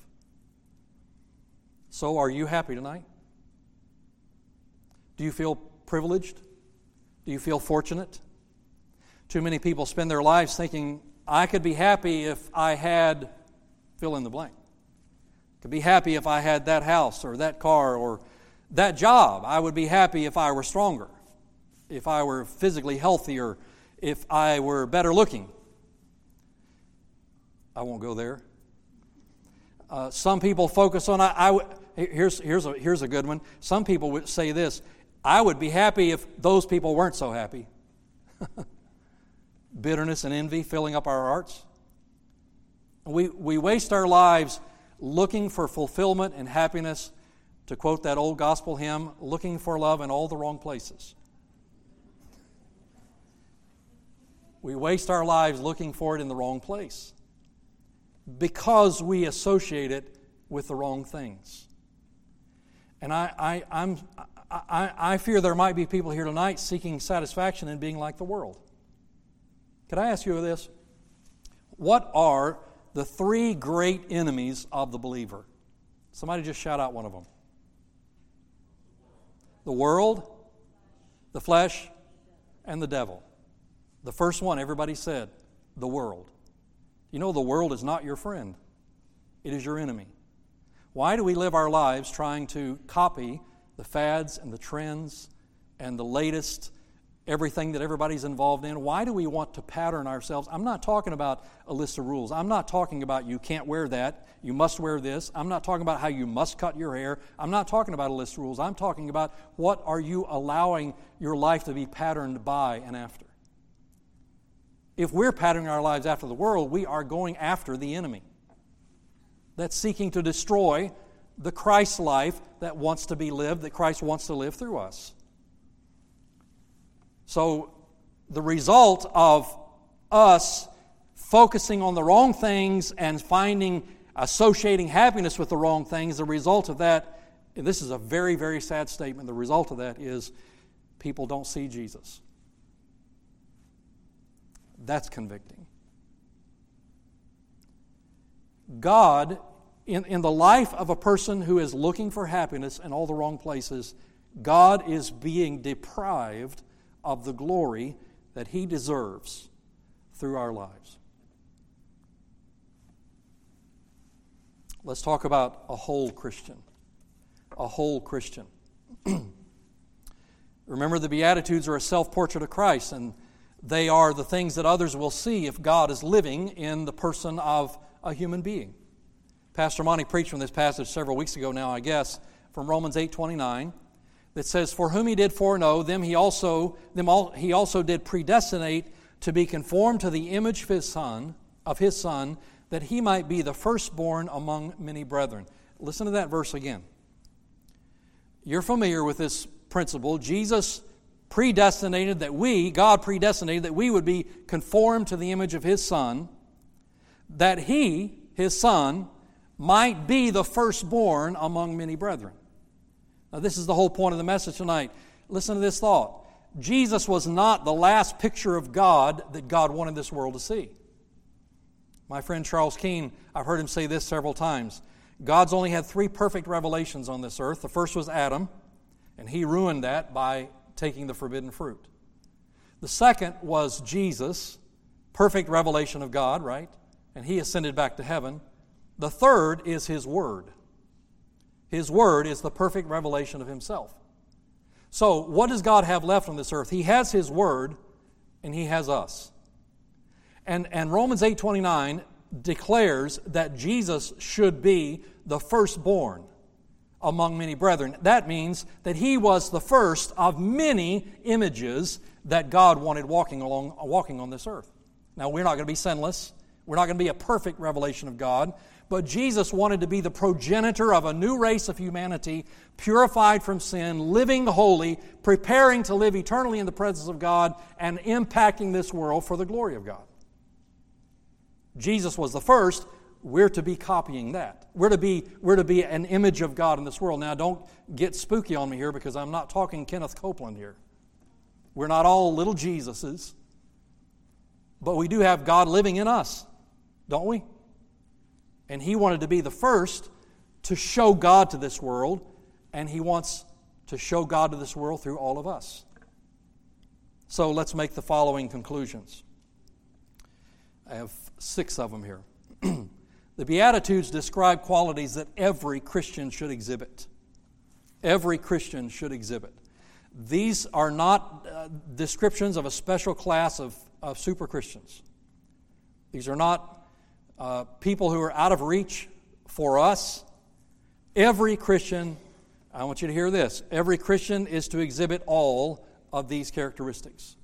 So are you happy tonight? Do you feel privileged? Do you feel fortunate? Too many people spend their lives thinking, I could be happy if I had fill in the blank. Could be happy if I had that house or that car or that job. I would be happy if I were stronger, if I were physically healthier, if I were better looking. I won't go there. Uh, some people focus on, I, I, here's, here's, a, here's a good one. Some people would say this, I would be happy if those people weren't so happy. Bitterness and envy filling up our hearts. We, we waste our lives looking for fulfillment and happiness, to quote that old gospel hymn, looking for love in all the wrong places. We waste our lives looking for it in the wrong place because we associate it with the wrong things. And I, I, I'm, I, I fear there might be people here tonight seeking satisfaction in being like the world. Could I ask you this? What are the three great enemies of the believer? Somebody just shout out one of them. The world, the flesh, and the devil. The first one, everybody said, the world. You know, the world is not your friend. It is your enemy. Why do we live our lives trying to copy the fads and the trends and the latest everything that everybody's involved in? Why do we want to pattern ourselves? I'm not talking about a list of rules. I'm not talking about you can't wear that, you must wear this. I'm not talking about how you must cut your hair. I'm not talking about a list of rules. I'm talking about what are you allowing your life to be patterned by and after. If we're patterning our lives after the world, we are going after the enemy that's seeking to destroy the Christ life that wants to be lived, that Christ wants to live through us. So the result of us focusing on the wrong things and finding, associating happiness with the wrong things, the result of that, and this is a very, very sad statement, the result of that is people don't see Jesus. That's convicting. God, in, in the life of a person who is looking for happiness in all the wrong places, God is being deprived of the glory that He deserves through our lives. Let's talk about a whole Christian. A whole Christian. Remember, the Beatitudes are a self-portrait of Christ, and they are the things that others will see if God is living in the person of a human being. Pastor Monty preached from this passage several weeks ago now, I guess, from Romans eight twenty-nine, that says, "For whom He did foreknow, them He also them all, He also did predestinate to be conformed to the image of His Son, of His Son, that He might be the firstborn among many brethren." Listen to that verse again. You're familiar with this principle. Jesus predestinated that we, God predestinated that we would be conformed to the image of His Son, that He, His Son, might be the firstborn among many brethren. Now, this is the whole point of the message tonight. Listen to this thought. Jesus was not the last picture of God that God wanted this world to see. My friend Charles Keene, I've heard him say this several times. God's only had three perfect revelations on this earth. The first was Adam, and He ruined that by taking the forbidden fruit. The second was Jesus, perfect revelation of God, right? And He ascended back to heaven. The third is His Word. His Word is the perfect revelation of Himself. So, what does God have left on this earth? He has His Word, and He has us. And, and Romans eight twenty-nine declares that Jesus should be the firstborn among many brethren. That means that He was the first of many images that God wanted walking along, walking on this earth. Now, we're not going to be sinless. We're not going to be a perfect revelation of God. But Jesus wanted to be the progenitor of a new race of humanity, purified from sin, living holy, preparing to live eternally in the presence of God, and impacting this world for the glory of God. Jesus was the first. We're to be copying that. We're to be, we're to be an image of God in this world. Now, don't get spooky on me here, because I'm not talking Kenneth Copeland here. We're not all little Jesuses. But we do have God living in us, don't we? And He wanted to be the first to show God to this world, and He wants to show God to this world through all of us. So let's make the following conclusions. I have six of them here. The Beatitudes describe qualities that every Christian should exhibit. Every Christian should exhibit. These are not uh, descriptions of a special class of, of super Christians. These are not Uh, people who are out of reach for us. Every Christian, I want you to hear this, every Christian is to exhibit all of these characteristics.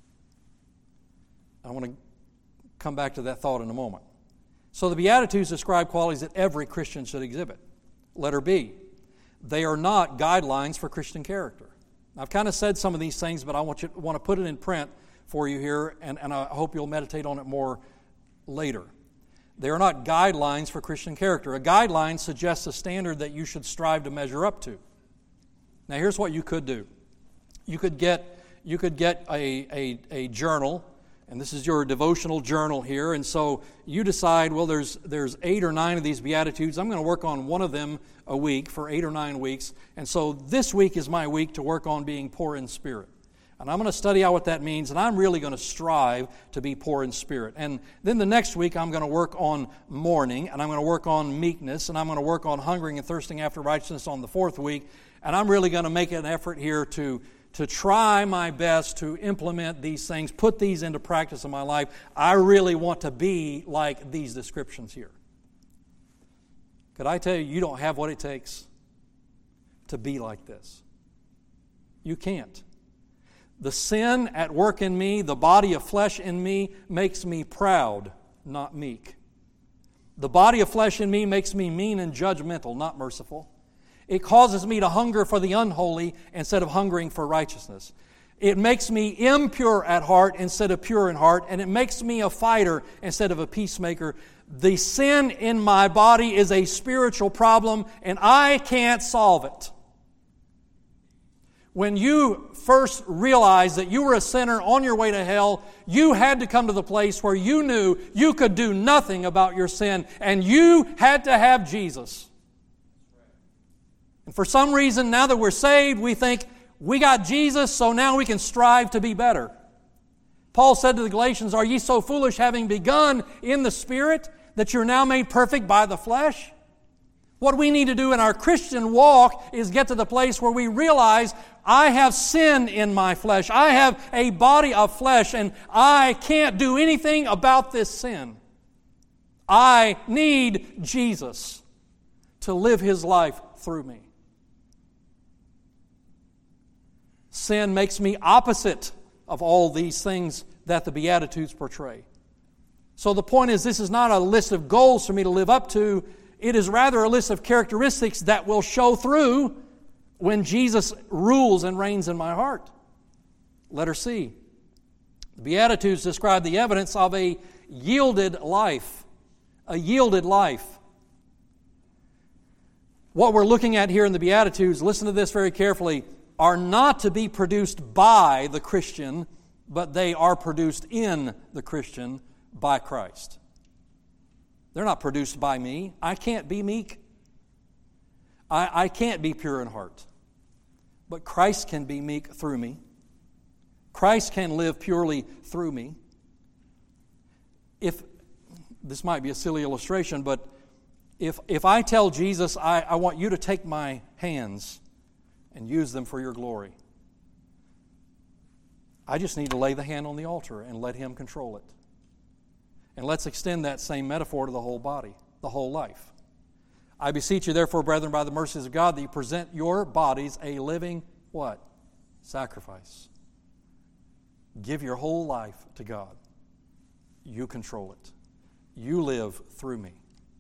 I want to come back to that thought in a moment. So the Beatitudes describe qualities that every Christian should exhibit. Letter B, they are not guidelines for Christian character. I've kind of said some of these things, but I want you want to put it in print for you here, and, and I hope you'll meditate on it more later. They are not guidelines for Christian character. A guideline suggests a standard that you should strive to measure up to. Now, here's what you could do. You could get you could get a, a, a journal, and this is your devotional journal here, and so you decide, well, there's there's eight or nine of these Beatitudes. I'm going to work on one of them a week for eight or nine weeks, and so this week is my week to work on being poor in spirit. And I'm going to study out what that means, and I'm really going to strive to be poor in spirit. And then the next week, I'm going to work on mourning, and I'm going to work on meekness, and I'm going to work on hungering and thirsting after righteousness on the fourth week. And I'm really going to make an effort here to, to try my best to implement these things, put these into practice in my life. I really want to be like these descriptions here. Could I tell you, you don't have what it takes to be like this? You can't. The sin at work in me, the body of flesh in me, makes me proud, not meek. The body of flesh in me makes me mean and judgmental, not merciful. It causes me to hunger for the unholy instead of hungering for righteousness. It makes me impure at heart instead of pure in heart, and it makes me a fighter instead of a peacemaker. The sin in my body is a spiritual problem, and I can't solve it. When you first realized that you were a sinner on your way to hell, you had to come to the place where you knew you could do nothing about your sin, and you had to have Jesus. And for some reason, now that we're saved, we think, we got Jesus, so now we can strive to be better. Paul said to the Galatians, "Are ye so foolish, having begun in the Spirit, that you're now made perfect by the flesh?" What we need to do in our Christian walk is get to the place where we realize I have sin in my flesh. I have a body of flesh, and I can't do anything about this sin. I need Jesus to live His life through me. Sin makes me opposite of all these things that the Beatitudes portray. So the point is, this is not a list of goals for me to live up to. It is rather a list of characteristics that will show through when Jesus rules and reigns in my heart. Letter C. The Beatitudes describe the evidence of a yielded life. A yielded life. What we're looking at here in the Beatitudes, listen to this very carefully, are not to be produced by the Christian, but they are produced in the Christian by Christ. They're not produced by me. I can't be meek. I, I can't be pure in heart. But Christ can be meek through me. Christ can live purely through me. If, this might be a silly illustration, but if, if I tell Jesus, I, I want you to take my hands and use them for your glory, I just need to lay the hand on the altar and let Him control it. And let's extend that same metaphor to the whole body, the whole life. I beseech you, therefore, brethren, by the mercies of God, that you present your bodies a living, what? Sacrifice. Give your whole life to God. You control it. You live through me.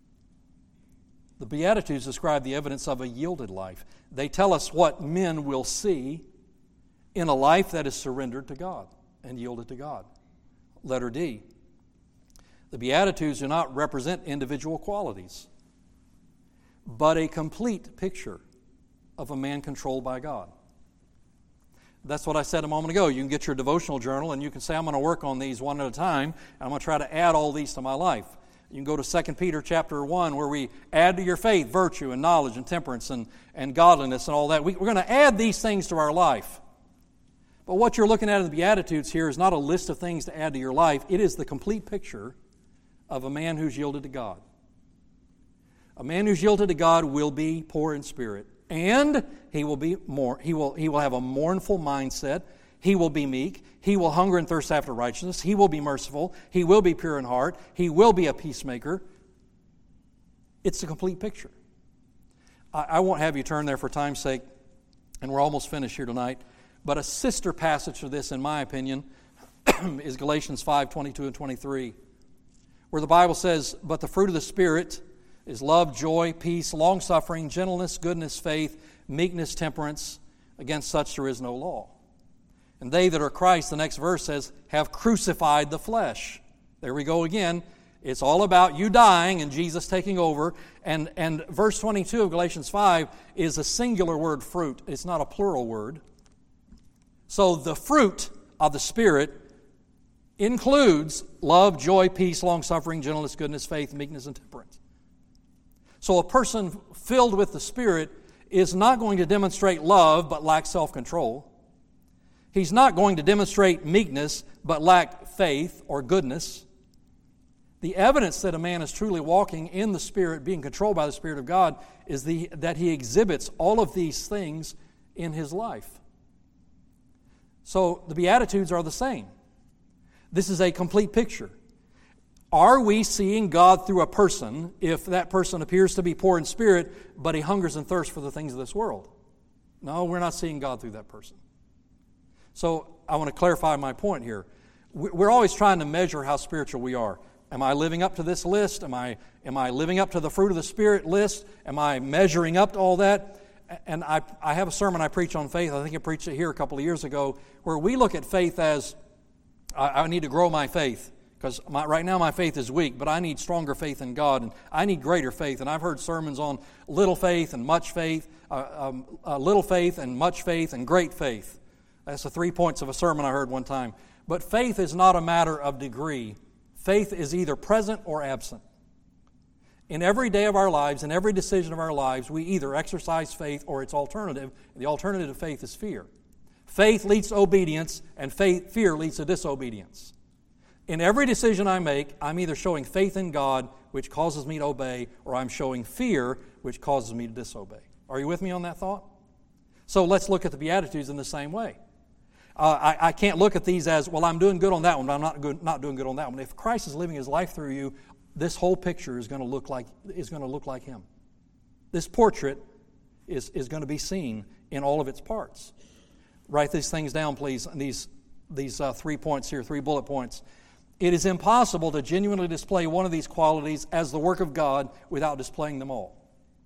The Beatitudes describe the evidence of a yielded life. They tell us what men will see in a life that is surrendered to God and yielded to God. Letter D. The Beatitudes do not represent individual qualities, but a complete picture of a man controlled by God. That's what I said a moment ago. You can get your devotional journal and you can say, I'm going to work on these one at a time, and I'm going to try to add all these to my life. You can go to Second Peter chapter one, where we add to your faith virtue and knowledge and temperance and, and godliness and all that. We, we're going to add these things to our life. But what you're looking at in the Beatitudes here is not a list of things to add to your life. It is the complete picture of a man who's yielded to God. A man who's yielded to God will be poor in spirit, and he will be more. He will he will have a mournful mindset. He will be meek. He will hunger and thirst after righteousness. He will be merciful. He will be pure in heart. He will be a peacemaker. It's a complete picture. I, I won't have you turn there for time's sake, and we're almost finished here tonight. But a sister passage to this, in my opinion, is Galatians five, twenty-two and twenty-three. Where the Bible says, but the fruit of the Spirit is love, joy, peace, long-suffering, gentleness, goodness, faith, meekness, temperance. Against such there is no law. And they that are Christ, the next verse says, have crucified the flesh. There we go again. It's all about you dying and Jesus taking over. And, and verse twenty-two of Galatians five is a singular word, fruit. It's not a plural word. So the fruit of the Spirit includes love, joy, peace, long-suffering, gentleness, goodness, faith, meekness, and temperance. So a person filled with the Spirit is not going to demonstrate love but lack self-control. He's not going to demonstrate meekness but lack faith or goodness. The evidence that a man is truly walking in the Spirit, being controlled by the Spirit of God, is the, that he exhibits all of these things in his life. So the Beatitudes are the same. This is a complete picture. Are we seeing God through a person if that person appears to be poor in spirit, but he hungers and thirsts for the things of this world? No, we're not seeing God through that person. So I want to clarify my point here. We're always trying to measure how spiritual we are. Am I living up to this list? Am I, am I living up to the fruit of the Spirit list? Am I measuring up to all that? And I, I have a sermon I preach on faith. I think I preached it here a couple of years ago, where we look at faith as, I, I need to grow my faith. Because right now my faith is weak, but I need stronger faith in God, and I need greater faith. And I've heard sermons on little faith and much faith, uh, um, uh, little faith and much faith and great faith. That's the three points of a sermon I heard one time. But faith is not a matter of degree. Faith is either present or absent. In every day of our lives, in every decision of our lives, we either exercise faith or its alternative. The alternative to faith is fear. Faith leads to obedience, and faith, fear leads to disobedience. In every decision I make, I'm either showing faith in God, which causes me to obey, or I'm showing fear, which causes me to disobey. Are you with me on that thought? So let's look at the Beatitudes in the same way. Uh, I, I can't look at these as, well, I'm doing good on that one, but I'm not good, not doing good on that one. If Christ is living His life through you, this whole picture is going to look like is going to look like Him. This portrait is, is going to be seen in all of its parts. Write these things down, please. These these uh, three points here, three bullet points. It is impossible to genuinely display one of these qualities as the work of God without displaying them all.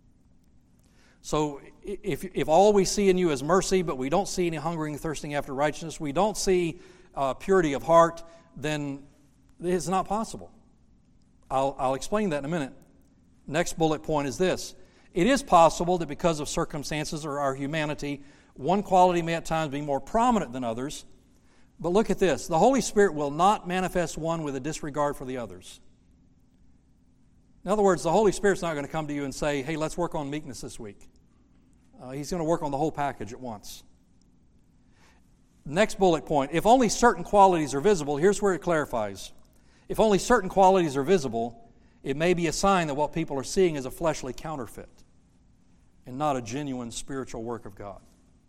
So if, if all we see in you is mercy, but we don't see any hungering and thirsting after righteousness, we don't see uh, purity of heart, then it's not possible. I'll, I'll explain that in a minute. Next bullet point is this. It is possible that because of circumstances or our humanity, one quality may at times be more prominent than others. But look at this. The Holy Spirit will not manifest one with a disregard for the others. In other words, the Holy Spirit's not going to come to you and say, hey, let's work on meekness this week. Uh, he's going to work on the whole package at once. Next bullet point. If only certain qualities are visible, here's where it clarifies. If only certain qualities are visible, it may be a sign that what people are seeing is a fleshly counterfeit and not a genuine spiritual work of God.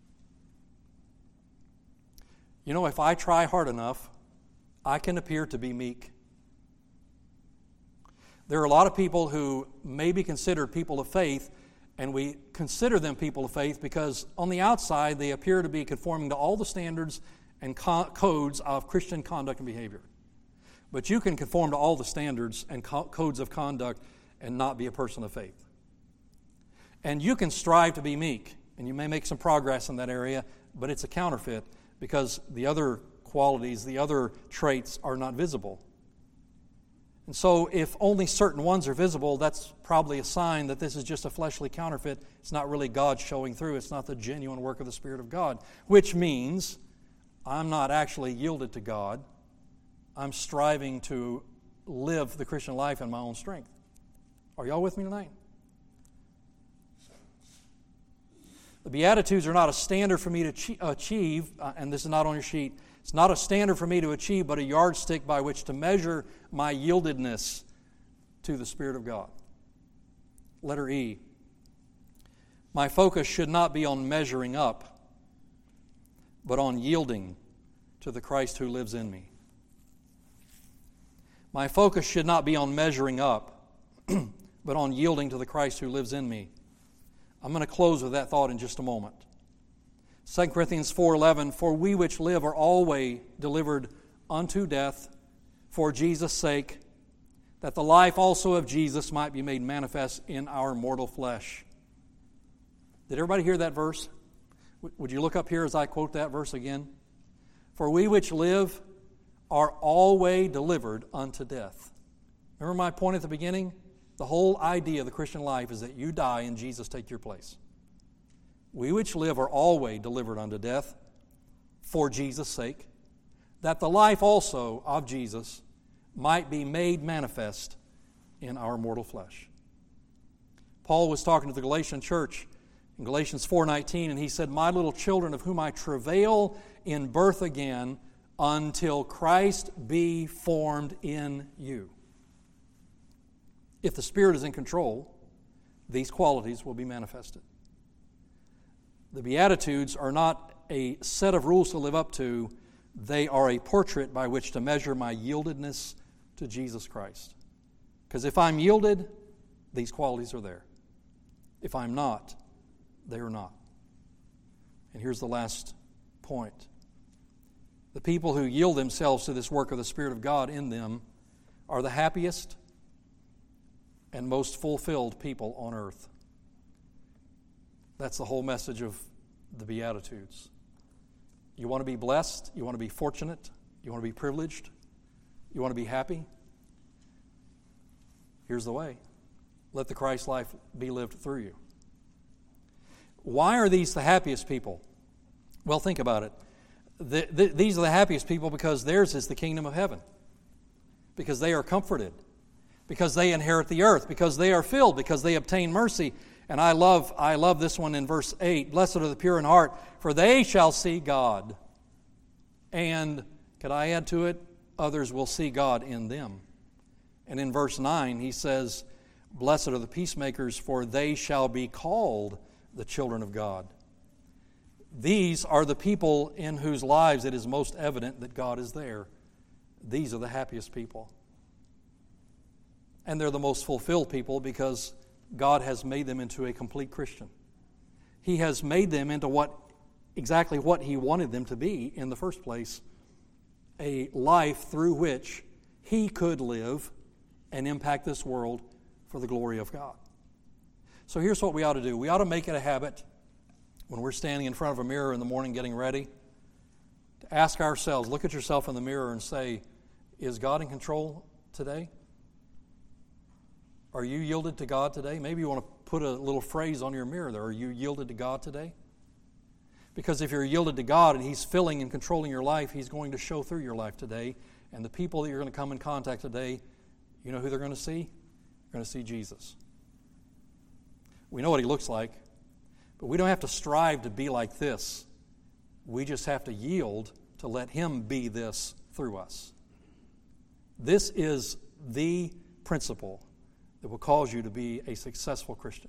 You know, if I try hard enough, I can appear to be meek. There are a lot of people who may be considered people of faith, and we consider them people of faith because on the outside they appear to be conforming to all the standards and co- codes of Christian conduct and behavior. But you can conform to all the standards and co- codes of conduct and not be a person of faith. And you can strive to be meek, and you may make some progress in that area, but it's a counterfeit because the other qualities, the other traits are not visible. And so if only certain ones are visible, that's probably a sign that this is just a fleshly counterfeit. It's not really God showing through. It's not the genuine work of the Spirit of God, which means I'm not actually yielded to God. I'm striving to live the Christian life in my own strength. Are y'all with me tonight? The Beatitudes are not a standard for me to achieve, uh, and this is not on your sheet. It's not a standard for me to achieve, but a yardstick by which to measure my yieldedness to the Spirit of God. Letter E. My focus should not be on measuring up, but on yielding to the Christ who lives in me. My focus should not be on measuring up, but on yielding to the Christ who lives in me. I'm going to close with that thought in just a moment. Second Corinthians four eleven, for we which live are always delivered unto death for Jesus' sake, that the life also of Jesus might be made manifest in our mortal flesh. Did everybody hear that verse? Would you look up here as I quote that verse again? For we which live are always delivered unto death. Remember my point at the beginning? The whole idea of the Christian life is that you die and Jesus take your place. We which live are always delivered unto death for Jesus' sake, that the life also of Jesus might be made manifest in our mortal flesh. Paul was talking to the Galatian church in Galatians four nineteen, and he said, "My little children, of whom I travail in birth again, until Christ be formed in you." If the Spirit is in control, these qualities will be manifested. The Beatitudes are not a set of rules to live up to. They are a portrait by which to measure my yieldedness to Jesus Christ. Because if I'm yielded, these qualities are there. If I'm not, they are not. And here's the last point. The people who yield themselves to this work of the Spirit of God in them are the happiest and most fulfilled people on earth. That's the whole message of the Beatitudes. You want to be blessed? You want to be fortunate? You want to be privileged? You want to be happy? Here's the way. Let the Christ life be lived through you. Why are these the happiest people? Well, think about it. The, the, these are the happiest people because theirs is the kingdom of heaven. Because they are comforted. Because they inherit the earth. Because they are filled. Because they obtain mercy. And I love, I love this one in verse eight. "Blessed are the pure in heart, for they shall see God." And, could I add to it, others will see God in them. And in verse nine, he says, "Blessed are the peacemakers, for they shall be called the children of God." These are the people in whose lives it is most evident that God is there. These are the happiest people. And they're the most fulfilled people because God has made them into a complete Christian. He has made them into what exactly what He wanted them to be in the first place, a life through which He could live and impact this world for the glory of God. So here's what we ought to do. We ought to make it a habit when we're standing in front of a mirror in the morning getting ready to ask ourselves, look at yourself in the mirror and say, is God in control today? Are you yielded to God today? Maybe you want to put a little phrase on your mirror there. Are you yielded to God today? Because if you're yielded to God and He's filling and controlling your life, He's going to show through your life today. And the people that you're going to come in contact today, you know who they're going to see? They're going to see Jesus. We know what He looks like, but we don't have to strive to be like this. We just have to yield to let Him be this through us. This is the principle that will cause you to be a successful Christian.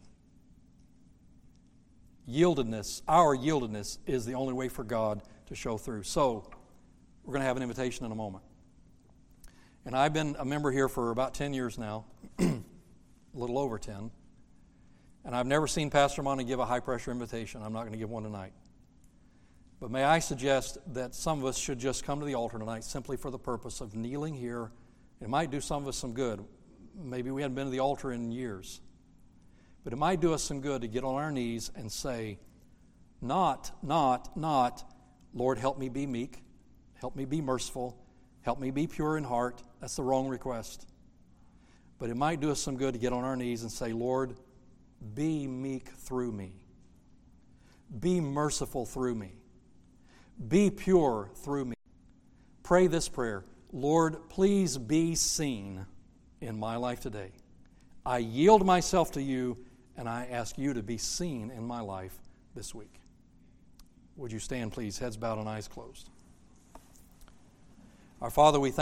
Yieldedness, our yieldedness is the only way for God to show through. So, we're going to have an invitation in a moment. And I've been a member here for about ten years now, a little over ten. And I've never seen Pastor Monty give a high-pressure invitation. I'm not going to give one tonight. But may I suggest that some of us should just come to the altar tonight simply for the purpose of kneeling here. It might do some of us some good. Maybe we hadn't been to the altar in years. But it might do us some good to get on our knees and say, not, not, not, Lord, help me be meek. Help me be merciful. Help me be pure in heart. That's the wrong request. But it might do us some good to get on our knees and say, Lord, be meek through me. Be merciful through me. Be pure through me. Pray this prayer. Lord, please be seen in my life today. I yield myself to you, and I ask you to be seen in my life this week. Would you stand, please, heads bowed and eyes closed? Our Father, we thank